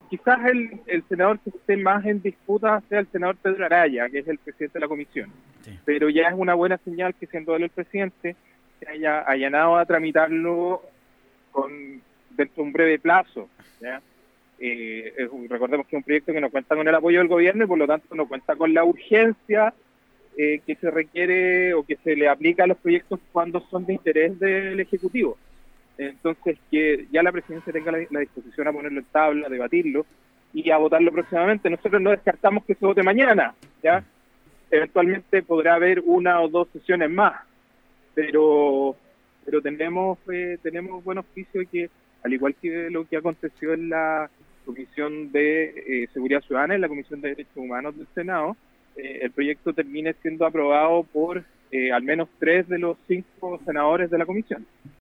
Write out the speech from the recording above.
quizás el senador que esté más en disputa sea el senador Pedro Araya, que es el presidente de la comisión. Sí. Pero ya es una buena señal que, siendo él el presidente, se haya allanado a tramitarlo dentro de un breve plazo, ¿ya? Recordemos que es un proyecto que no cuenta con el apoyo del gobierno y por lo tanto no cuenta con la urgencia que se requiere o que se le aplica a los proyectos cuando son de interés del Ejecutivo. Entonces, que ya la presidencia tenga la disposición a ponerlo en tabla, a debatirlo y a votarlo próximamente. Nosotros no descartamos que se vote mañana, ¿ya? Eventualmente podrá haber una o dos sesiones más, pero tenemos buen oficio de que, al igual que lo que aconteció en la Comisión de Seguridad Ciudadana, en la Comisión de Derechos Humanos del Senado, el proyecto termine siendo aprobado por al menos 3 de los 5 senadores de la comisión.